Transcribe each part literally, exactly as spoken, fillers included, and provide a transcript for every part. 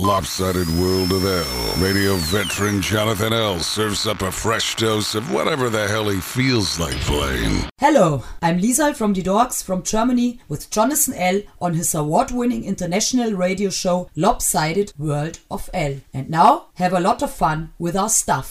Lopsided World of L. Radio veteran Jonathan L. serves up a fresh dose of whatever the hell he feels like playing. Hello, I'm Lisa from the Dogs from Germany with Jonathan L. on his award-winning international radio show Lopsided World of L. And now, have a lot of fun with our stuff.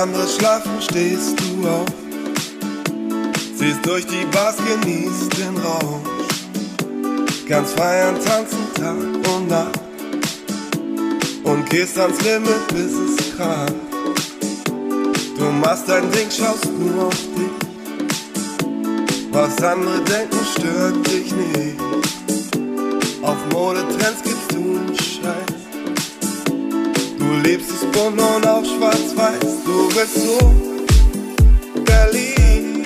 andere schlafen, stehst du auf, ziehst durch die Bars, genießt den Rausch, kannst feiern, tanzen Tag und Nacht und gehst ans Limit, bis es kracht. Du machst dein Ding, schaust nur auf dich, was andere denken stört dich nicht. Auf Modetrends gibst du einen Scheiß, du liebst es bunt und auch schwarz-weiß. Du bist so Berlin.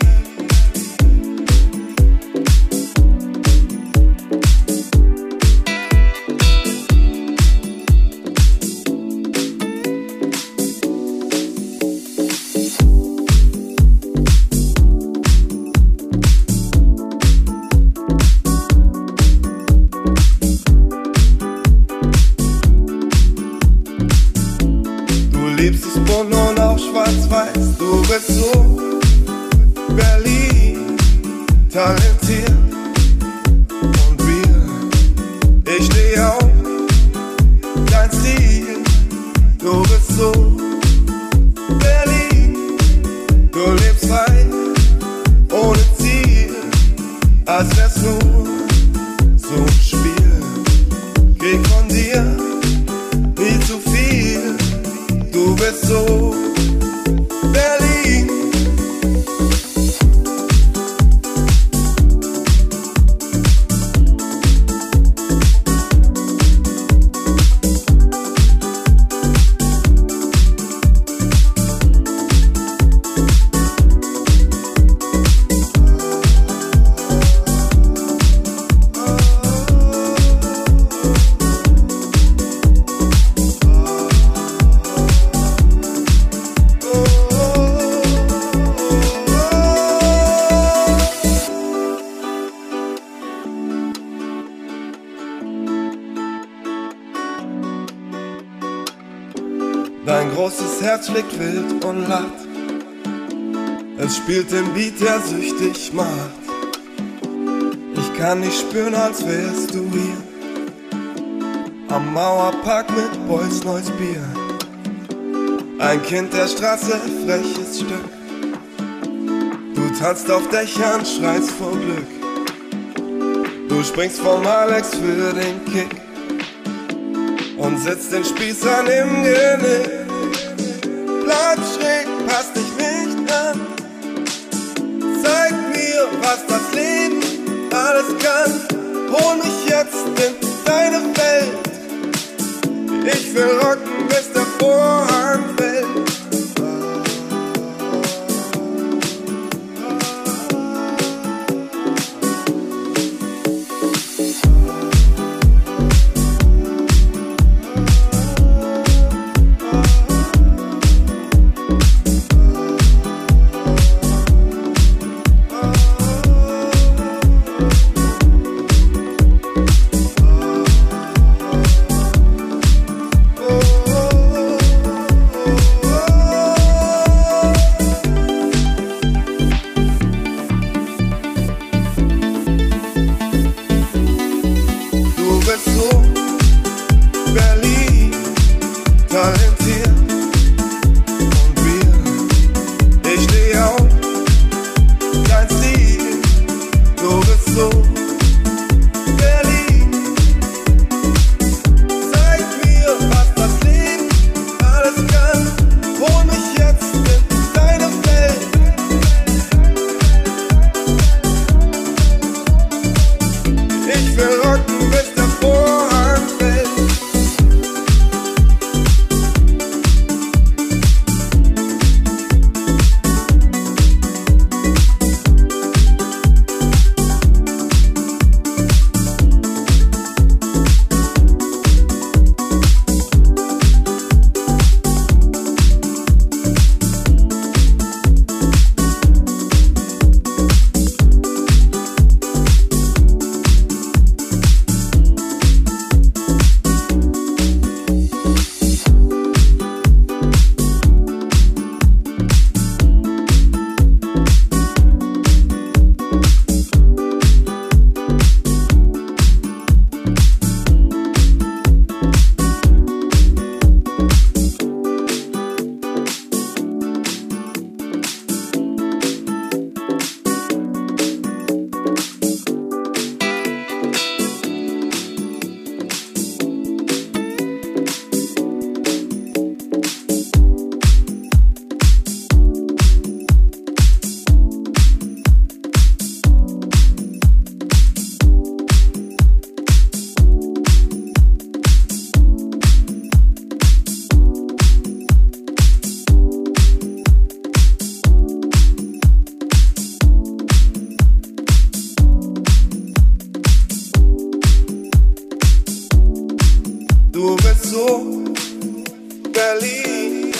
Und auch schwarz-weiß, du bist so Berlin, talentiert und real. Ich steh auf dein Stil, du bist so Berlin. Du lebst frei, ohne Ziel, als wär's nur so ein Spiel. Krieg von dir nie zu viel. Du bist so Berlin. Dein großes Herz schlägt wild und lacht, es spielt den Beat, der süchtig macht. Ich kann dich spüren, als wärst du hier am Mauerpark mit Boys neues Bier. Ein Kind der Straße, freches Stück. Du tanzt auf Dächern, schreist vor Glück. Du springst vom Alex für den Kick und sitzt den Spießern im Genick. Bleib schräg, passt dich nicht an. Zeig mir, was das Leben alles kann. Hol mich jetzt in deine Welt. Ich will rocken, bis der Vorhang fällt. so Berlin.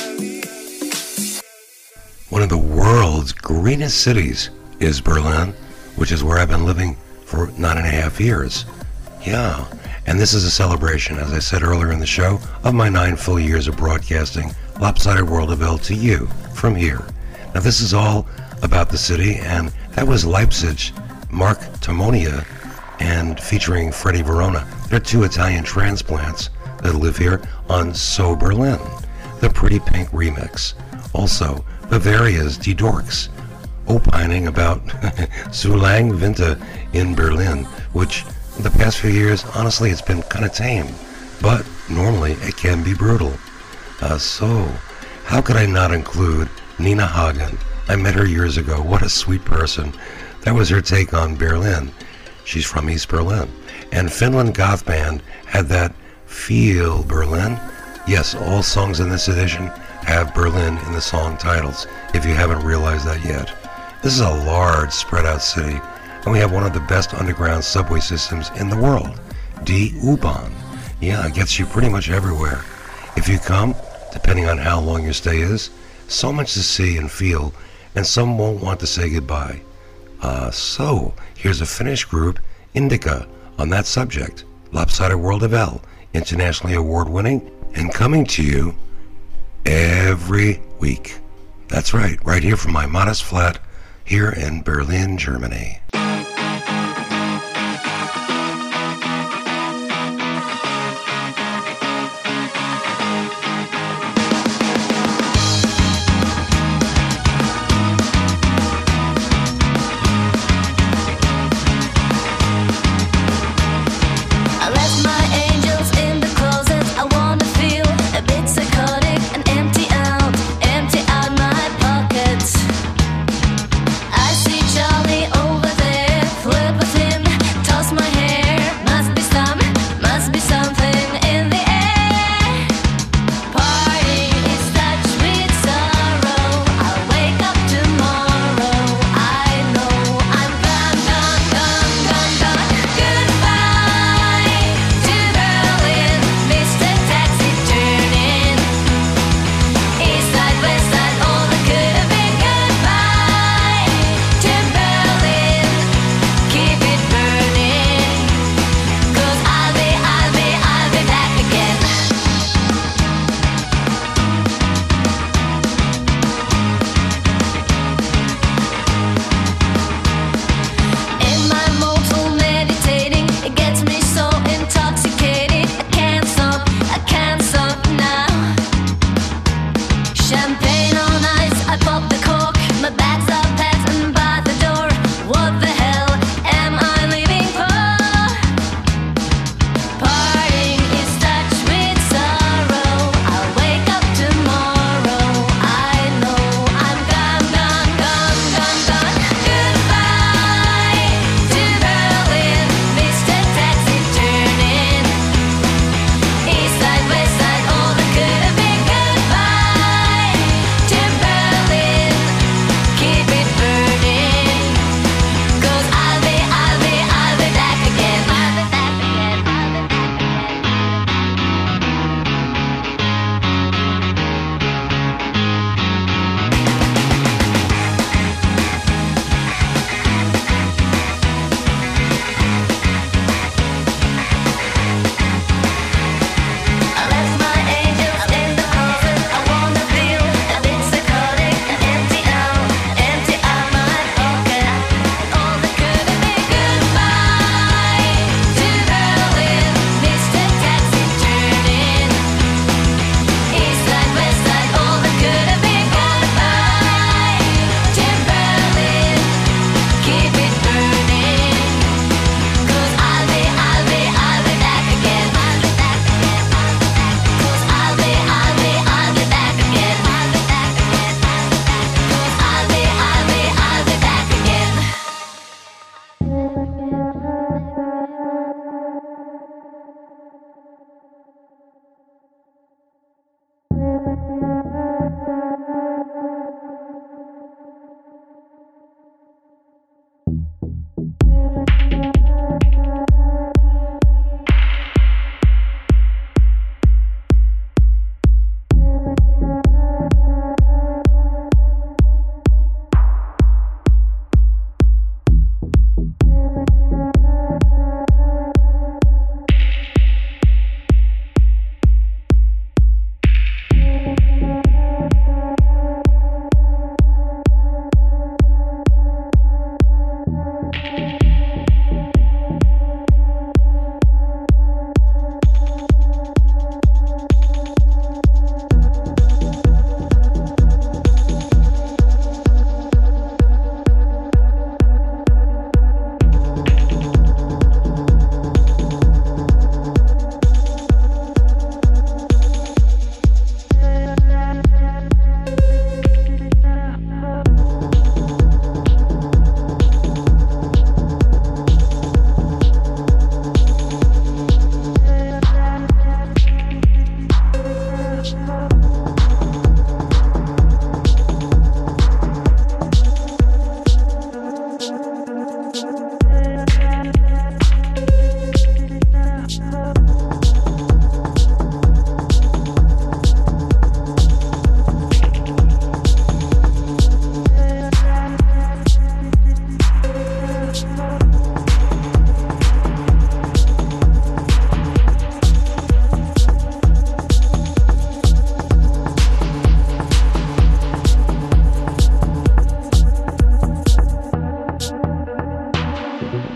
One of the world's greenest cities is Berlin, which is where I've been living for nine and a half years. Yeah, and this is a celebration, as I said earlier in the show, of my nine full years of broadcasting Lopsided World of L to you from here. Now this is all about the city, and that was Leipzig, Mark Tomonia, and featuring Freddie Verona. They're two Italian transplants that live here on So Berlin, the Pretty Pink remix. Also, Bavaria's Die Dorks, opining about Zu lang Winter in Berlin, which the past few years, honestly, it's been kind of tame, but normally it can be brutal. Uh, so, how could I not include Nina Hagen? I met her years ago. What a sweet person. That was her take on Berlin. She's from East Berlin. And Finland Goth Band had that Feel Berlin. Yes, all songs in this edition have Berlin in the song titles, if you haven't realized that yet. This is a large, spread-out city, and we have one of the best underground subway systems in the world, Die U-Bahn. Yeah, it gets you pretty much everywhere. If you come, depending on how long your stay is, so much to see and feel, and some won't want to say goodbye. Uh, so, here's a Finnish group, Indica, on that subject. Lopsided World of L, internationally award-winning, and coming to you every week. That's right, right here from my modest flat here in Berlin, Germany. I see Charlie over there.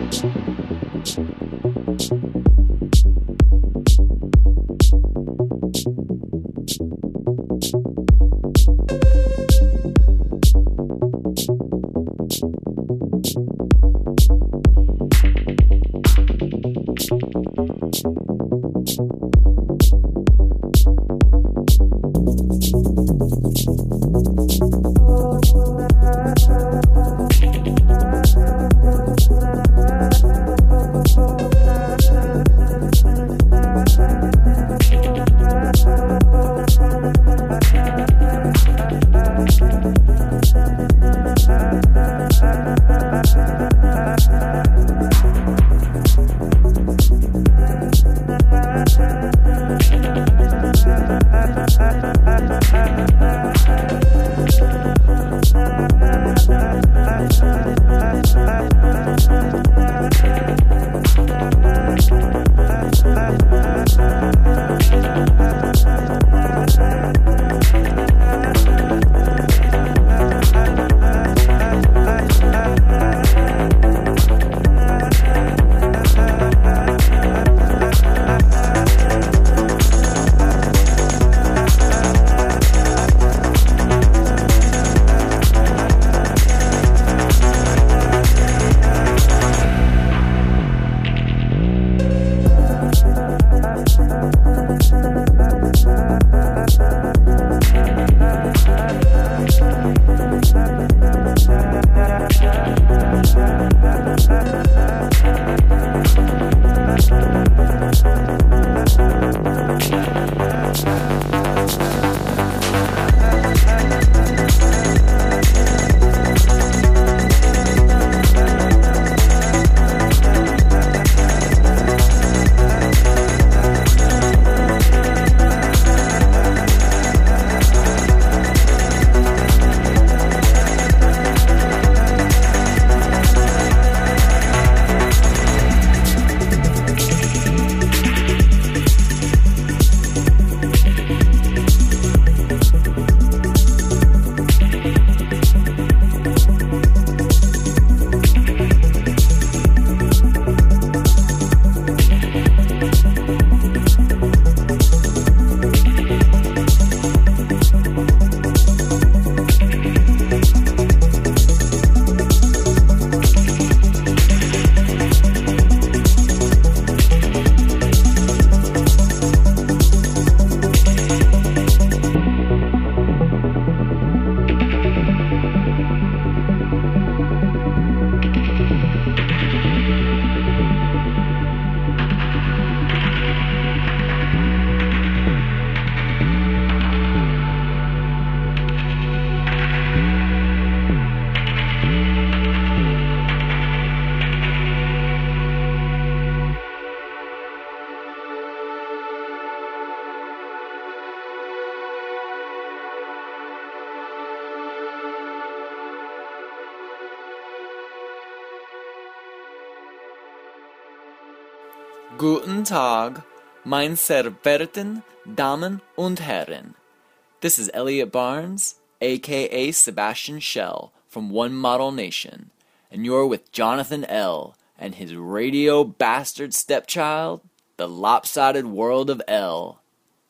Guten Tag, mein sehr verehrten Damen und Herren. This is Elliot Barnes, aka Sebastian Shell, from One Model Nation, and you're with Jonathan L. and his radio bastard stepchild, The Lopsided World of L.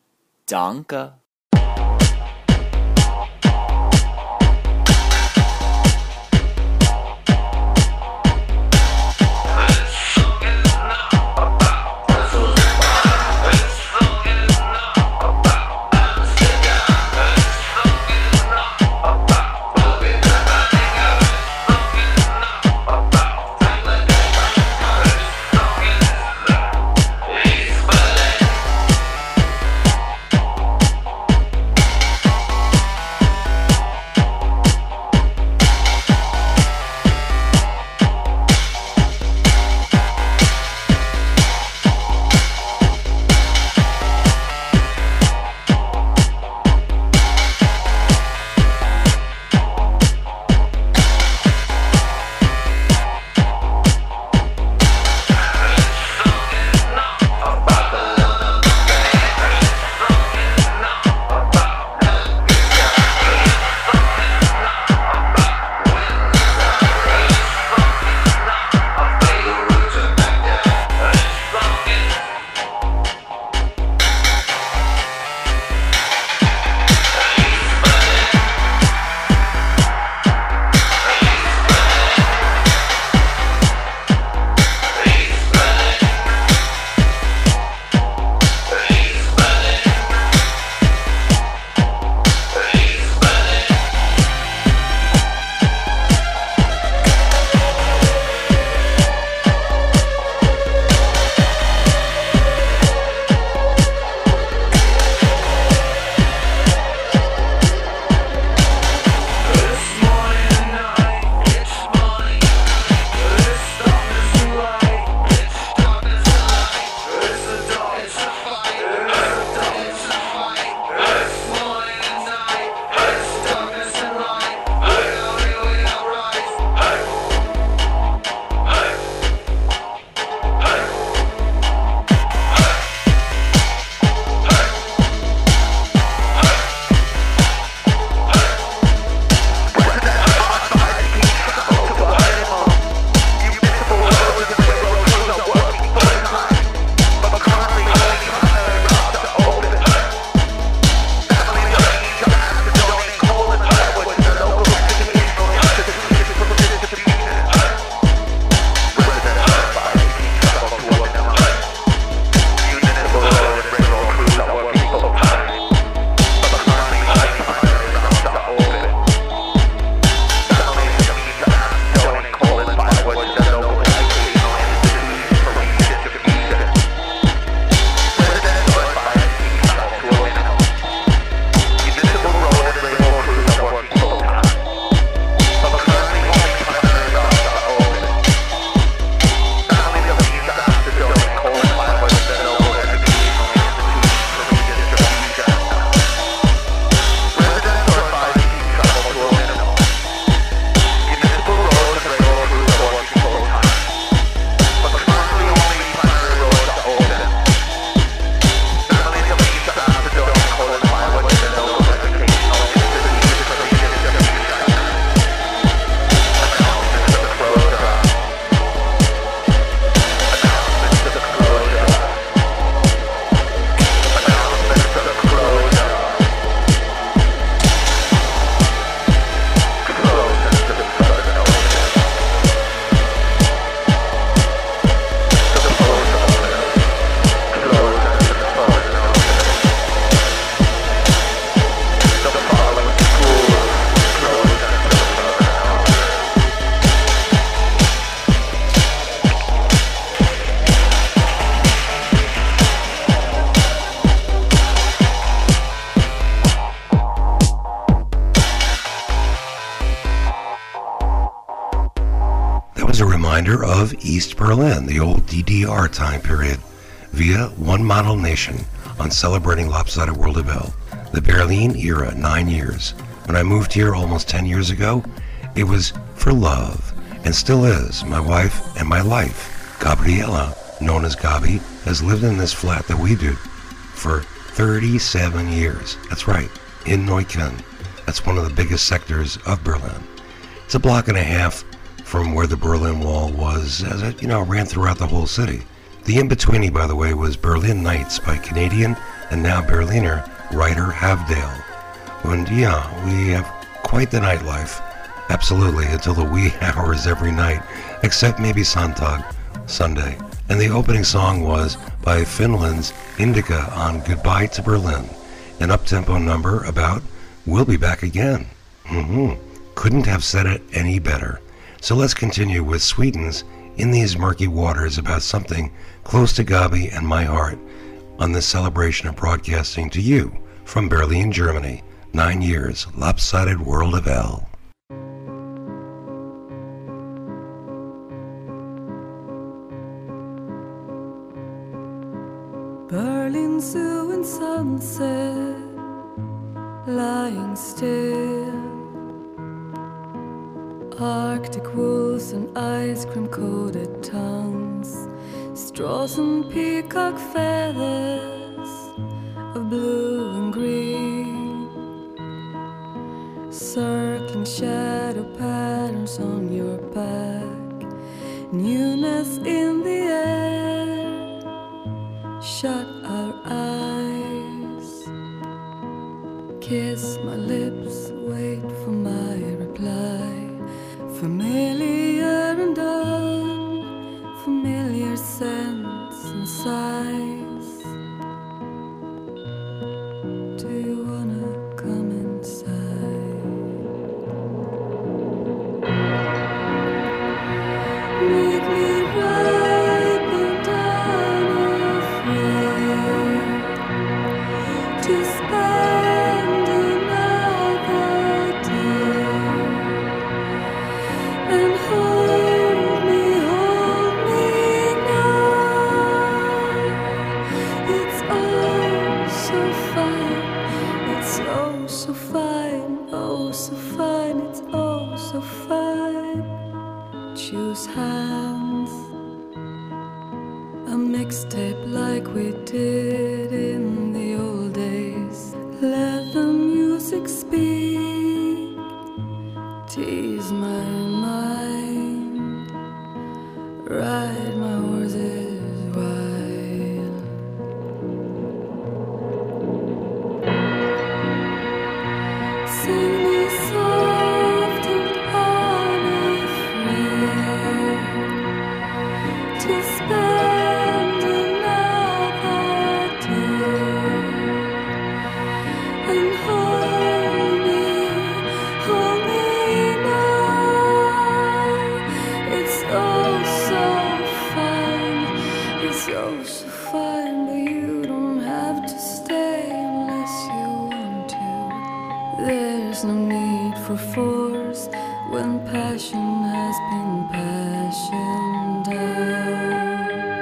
Danke. reminder of East Berlin, the old D D R time period, via One Model Nation on Celebrating Lopsided World of L. The Berlin era, nine years. When I moved here almost ten years ago, it was for love, and still is. My wife and my life, Gabriela, known as Gabi, has lived in this flat that we do for thirty-seven years. That's right, in Neukölln. That's one of the biggest sectors of Berlin. It's a block and a half from where the Berlin Wall was, as it, you know, ran throughout the whole city. The in-betweenie, by the way, was Berlin Nights by Canadian and now Berliner writer Havdale. And yeah, we have quite the nightlife, absolutely, until the wee hours every night, except maybe Sonntag, Sunday. And the opening song was by Finland's Indica on Goodbye to Berlin, an up-tempo number about We'll Be Back Again. Mm-hmm. Couldn't have said it any better. So let's continue with Sweden's In These Murky Waters about something close to Gabi and my heart on this celebration of broadcasting to you from Berlin, Germany. Nine years, Lopsided World of L. Berlin Zoo and sunset, lying still. Arctic wolves and ice cream coated tongues, straws and peacock feathers of blue and green, circling shadow patterns on your back, newness in the air. Shut our eyes, kiss my lips, wait for my reply. Familiar and unfamiliar scents and sighs. Do you wanna come inside? Make me ripe and unafraid to spend another day. And hold me, hold me now. It's oh so fine, it's oh so fine, oh so fine, it's oh so fine. Choose hands, a mixtape like we did in the old days. Let the music speak, tease my mind, ride my horses wild. Sing me soft and unafraid to spend another day. And hold me, hold me now. It's oh so fine, it's oh so fine, but you don't have to stay unless you want to. There's no need for force when passion has been passioned out.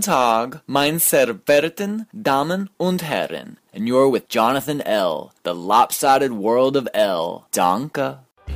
Guten Tag, mein sehr verehrten Damen und Herren. And you're with Jonathan L., the lopsided world of L. Danke.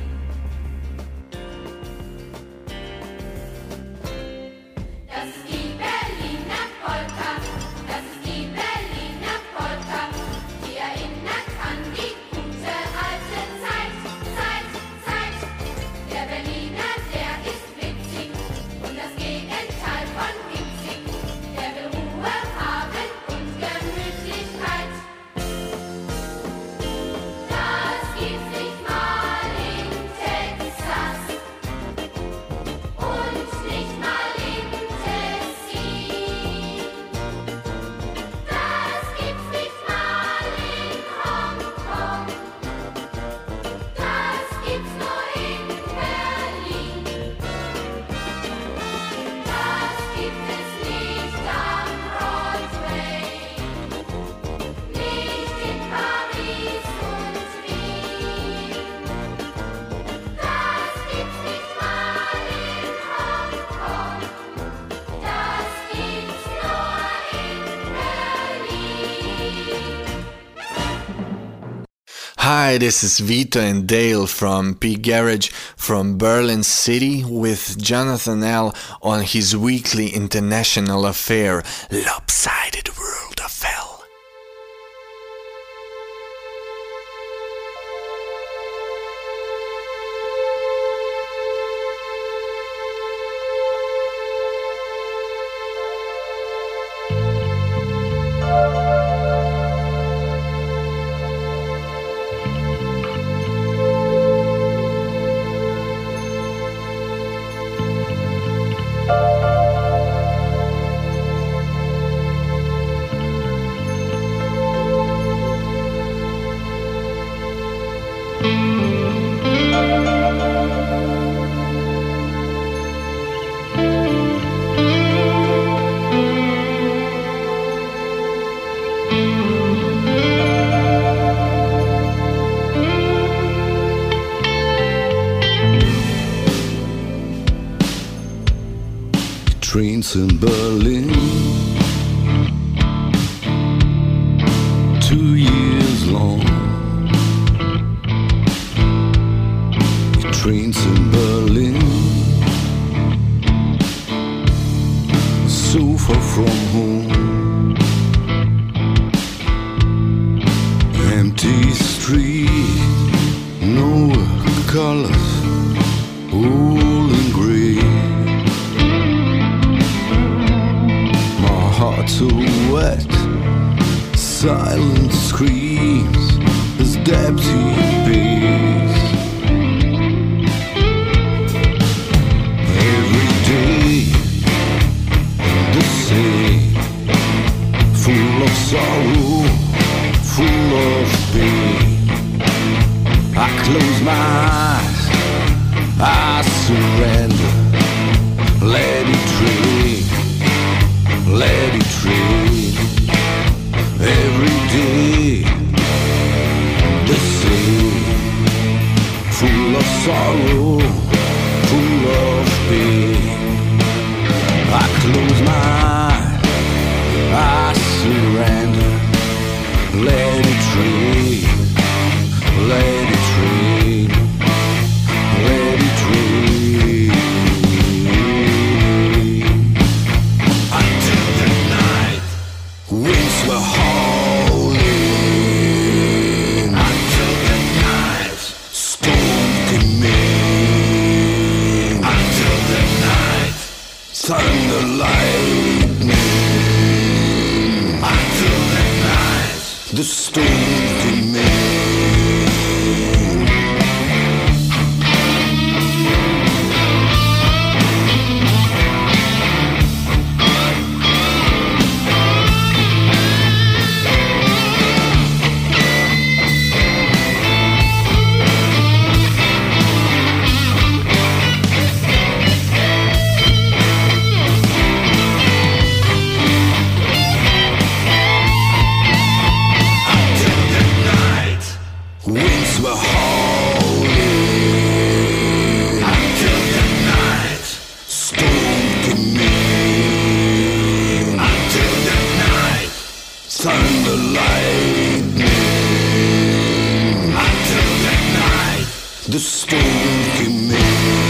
Hi, this is Vito and Dale from P Garage from Berlin City with Jonathan L. on his weekly international affair, Lopsided World of L. Trains in Berlin, two years long. Trains in Berlin, so far from home. Empty street, no colors, all in grey. Heart so wet, silent screams as empty bass. Every day the same, full of sorrow, full of pain. I close my eyes, I surrender, let it rain. Let it rain. Every day the same, full of sorrow, full of pain. I close my eyes, I surrender. Let it rain, let it rain, let it rain. Winds were howling until the night. Storm came in until the night. Thunder, lightning until the night. The storm came in. Until the night, storm came in. the stinky me.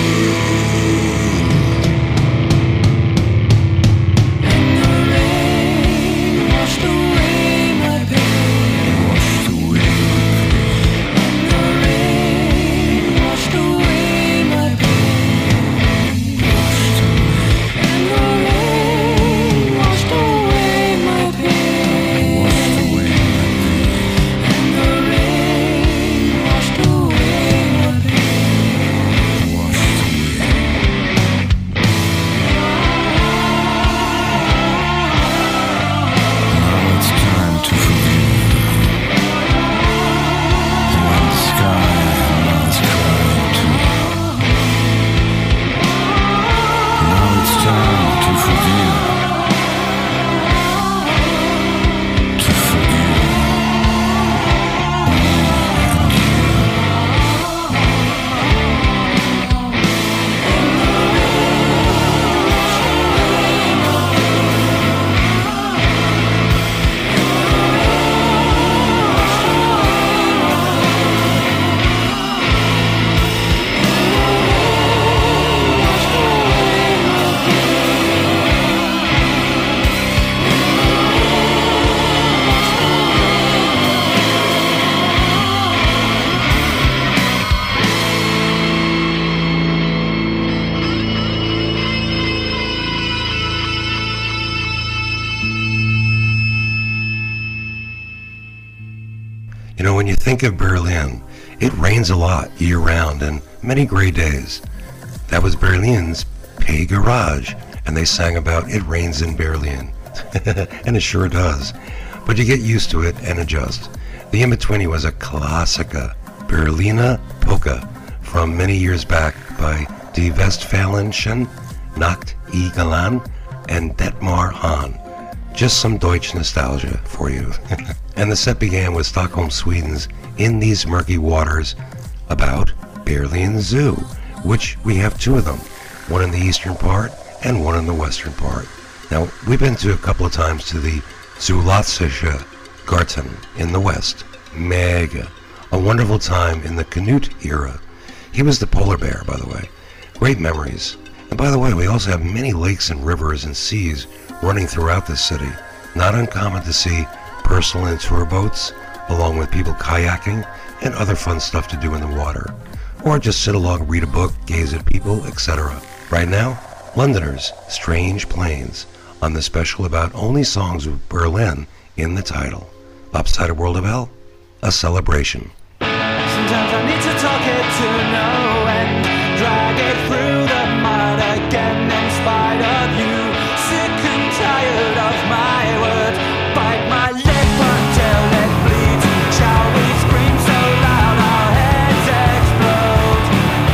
You know, when you think of Berlin, it rains a lot year-round and many gray days. That was Berlin's Pay Garage, and they sang about It Rains in Berlin. And it sure does. But you get used to it and adjust. The in-between was a Klassiker, Berliner Polka, from many years back by Die Westfälenschen Nachtigallen and Detmar Hahn. Just some Deutsch nostalgia for you. And the set began with Stockholm, Sweden's In These Murky Waters, about Berlin Zoo, which we have two of them, one in the eastern part and one in the western part. Now, we've been to a couple of times to the Zoologische Garten in the west. Mega. A wonderful time in the Canute era. He was the polar bear, by the way. Great memories. And by the way, we also have many lakes and rivers and seas running throughout the city. Not uncommon to see personal and tour boats, along with people kayaking and other fun stuff to do in the water. Or just sit along, read a book, gaze at people, et cetera. Right now, Londoners, Strange Plains, on the special about only songs with Berlin in the title. Upside of World of Hell, a celebration. Sometimes I need to talk it to no end, drag it through the mud again in spite of you. Sick and tired of my words, bite my lip until it bleeds. Shall we scream so loud our heads explode?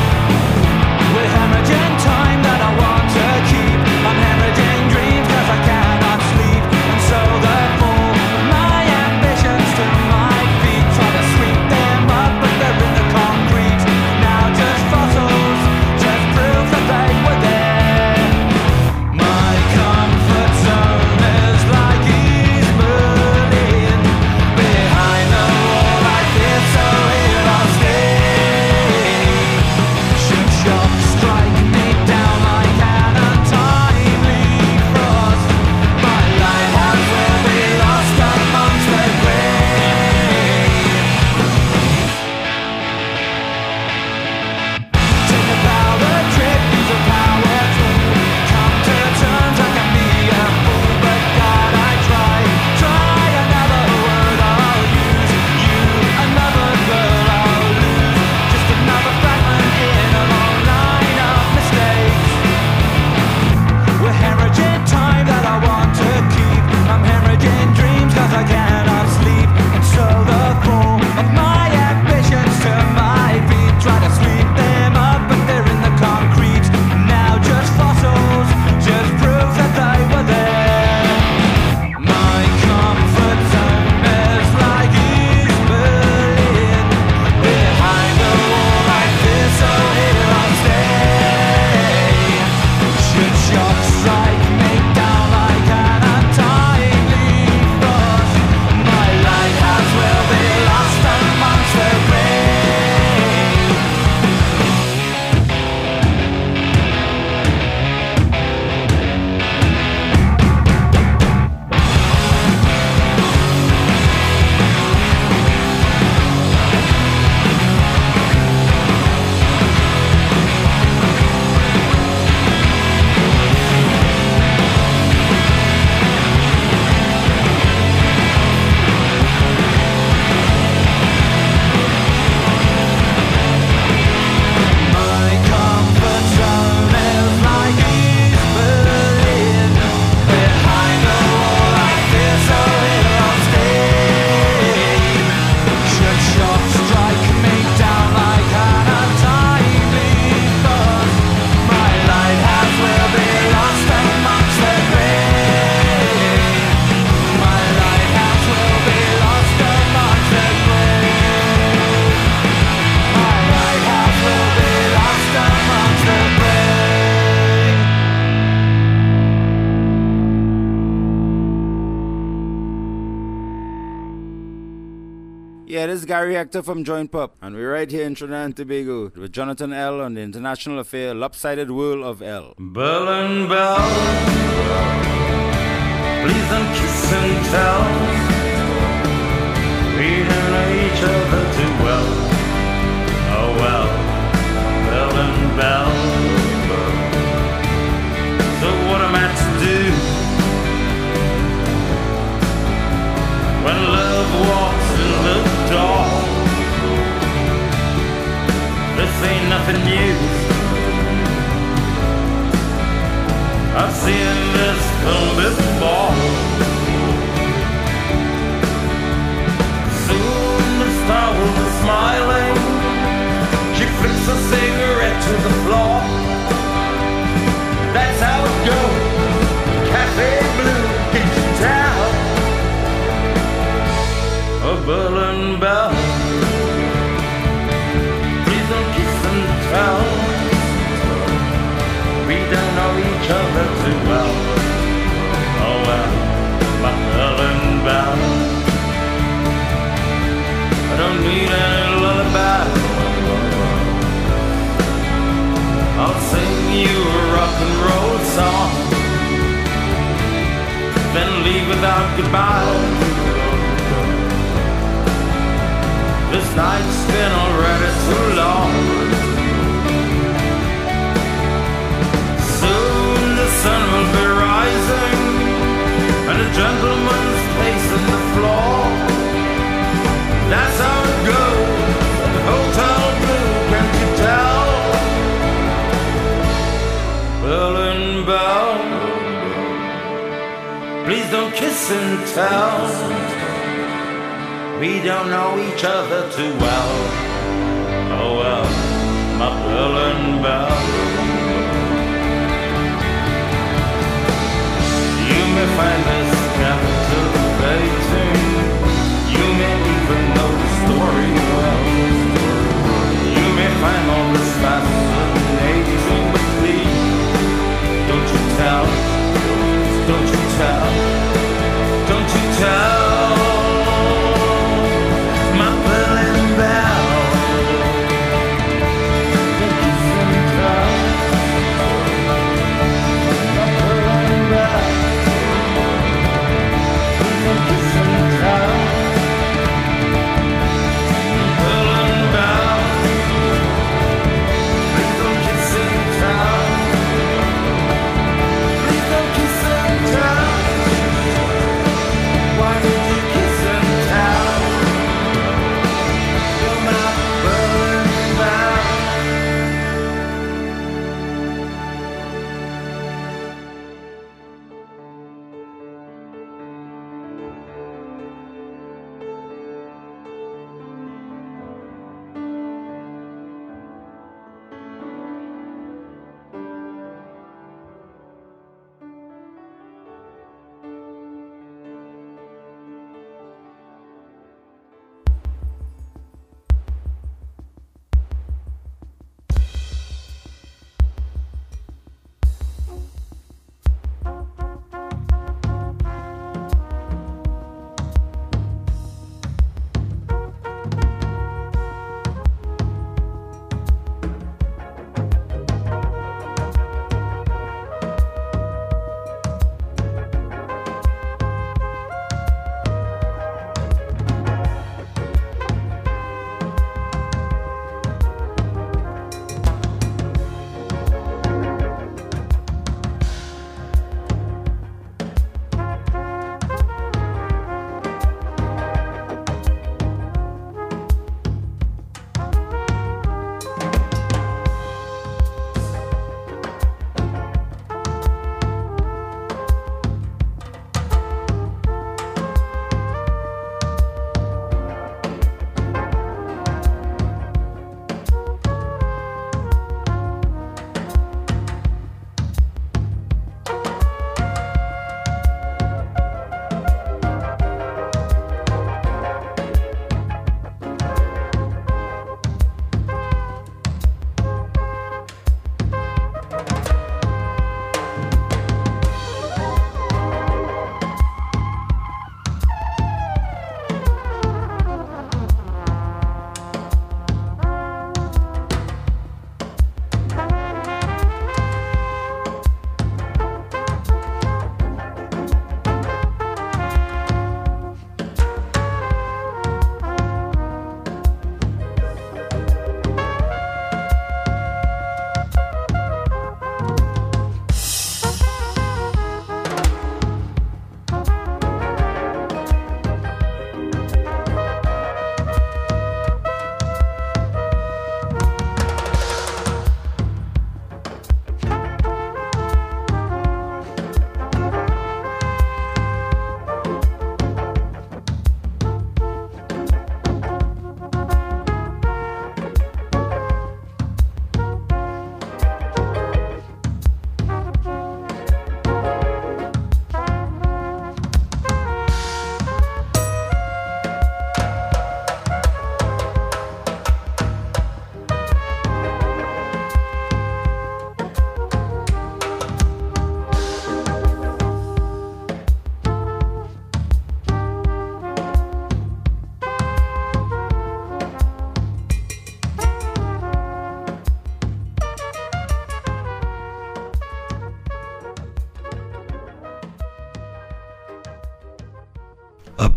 We're hemorrhaging time that I want to keep. I'm hemorrhaging dreams cause I cannot sleep. And so therefore my ambitions to my feet, try to sweep them up but they're in the concrete. Now to Yeah, this is Gary Hector from Joint Pop, and we're right here in Trinidad and Tobago with Jonathan L. on the international affair Lopsided World of L. Berlin Bell, please don't kiss and tell. We don't know each other too well. Oh well, Berlin Bell. So what am I to do when love walks in the dark? This ain't nothing new. I've seen this film before. Soon the star will be smiling. She flicks a cigarette to the floor. That's how it goes. Cafe Blue, can you tell? A Berlin Bell. Please don't kiss and tell. We don't know each other too well. Oh well, my Berlin Bell. I don't need any lullaby. I'll sing you a rock and roll song, then leave without goodbye. This night's been already too long. Soon the sun will be rising, and a gentleman's pacing the floor. That's how it goes at Hotel Blue, can't you tell? Berlin Bell, please don't kiss and tell. We don't know each other too well. Oh well, my Berlin Bell. You may find this captivating. You may even know the story well. You may find all this fascinating, but please, don't you tell, don't you tell, don't you tell my Berlin Bell. Don't kiss and tell my Berlin Bell.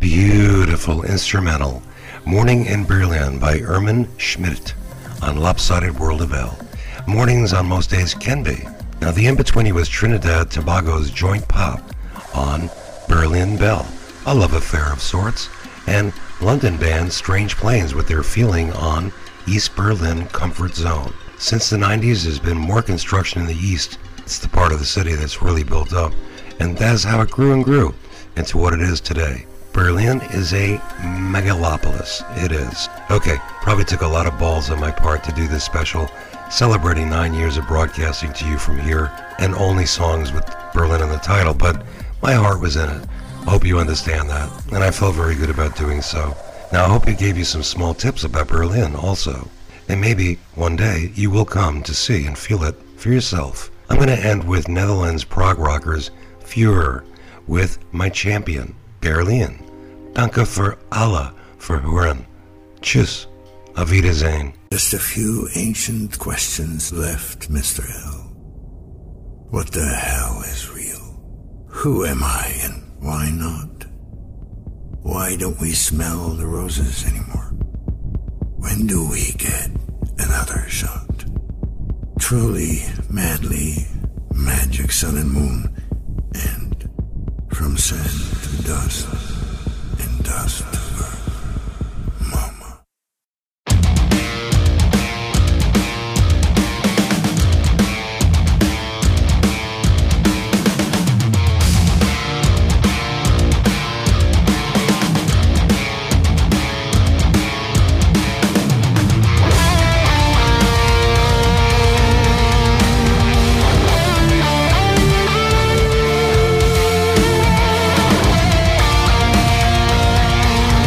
beautiful instrumental, Morning in Berlin by Ermin Schmidt on Lopsided World of L. Mornings on most days can be. Now the in-between was Trinidad Tobago's Joint Pop on Berlin Bell, a love affair of sorts, and London band Strange Plains with their Feeling on East Berlin Comfort Zone. Since the nineties, there's been more construction in the East. It's the part of the city that's really built up, and that's how it grew and grew into what it is today. Berlin is a megalopolis. It is. Okay, probably took a lot of balls on my part to do this special, celebrating nine years of broadcasting to you from here, and only songs with Berlin in the title, but my heart was in it. I hope you understand that, and I felt very good about doing so. Now, I hope it gave you some small tips about Berlin also, and maybe one day you will come to see and feel it for yourself. I'm going to end with Netherlands prog rockers Führer with My Champion, Berlin. Danke für alle für hören. Tschüss. Auf Wiedersehen. Just a few ancient questions left, Mister L. What the hell is real? Who am I and why not? Why don't we smell the roses anymore? When do we get another shot? Truly, madly, magic sun and moon, and from sand to dust, and dust to earth, mama. Thank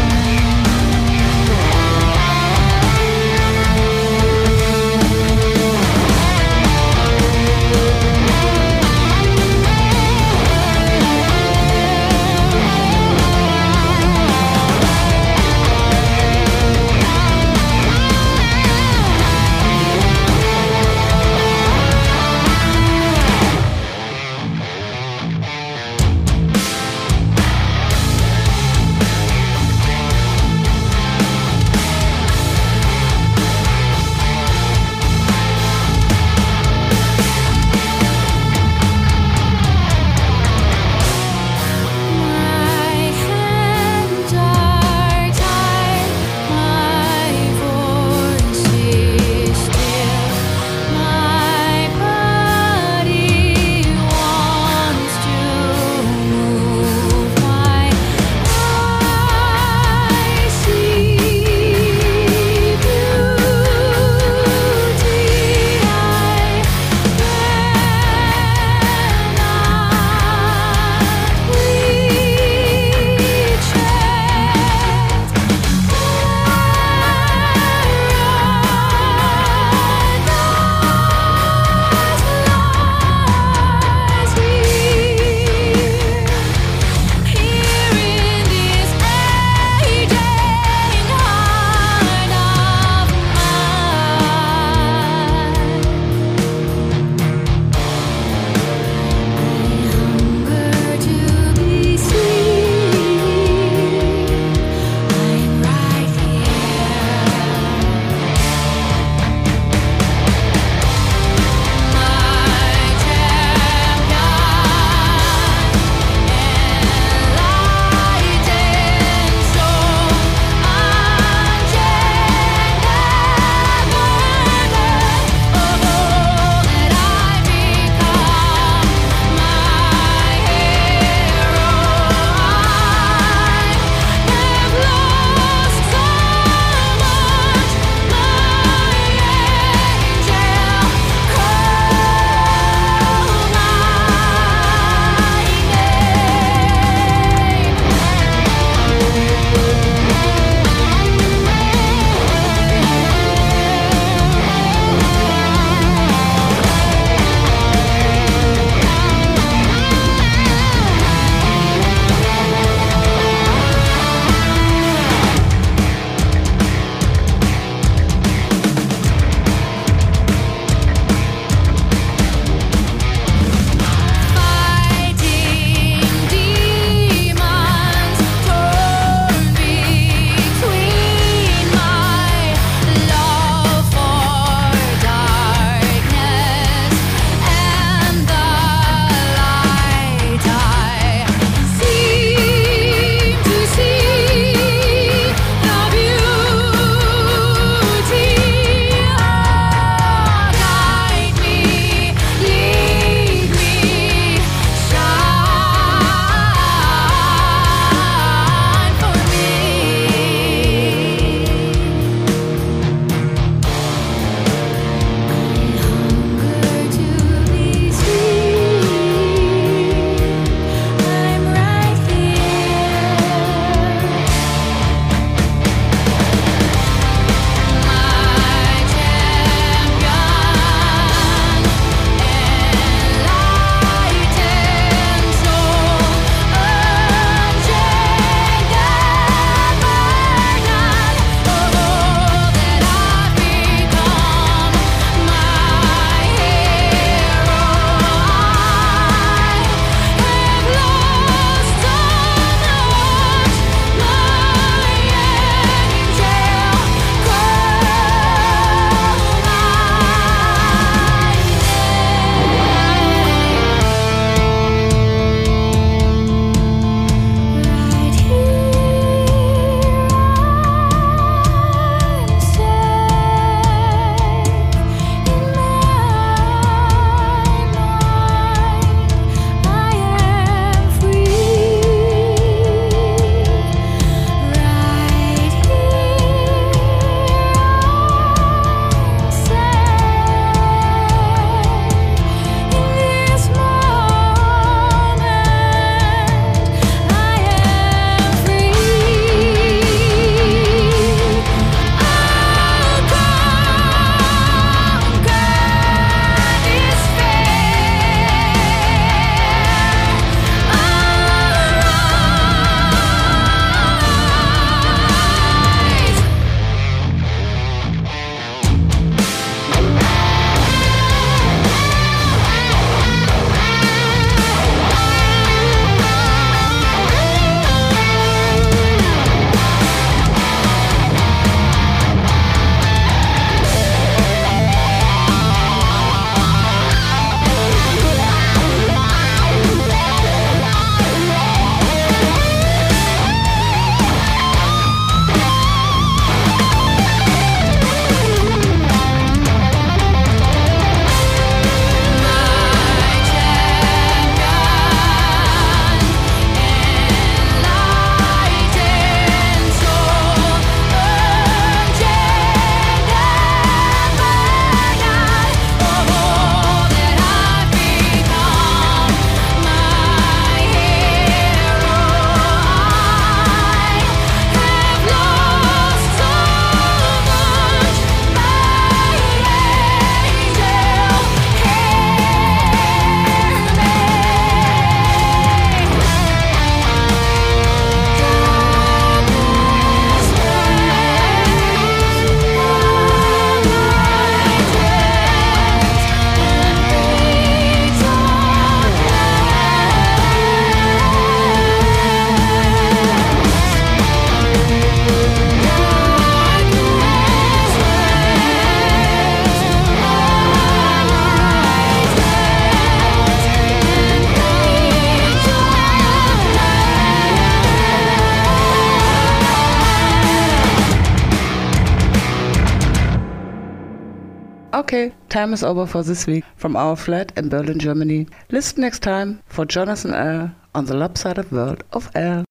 Okay, time is over for this week from our flat in Berlin, Germany. Listen next time for Jonathan L. on the Lopsided World of L.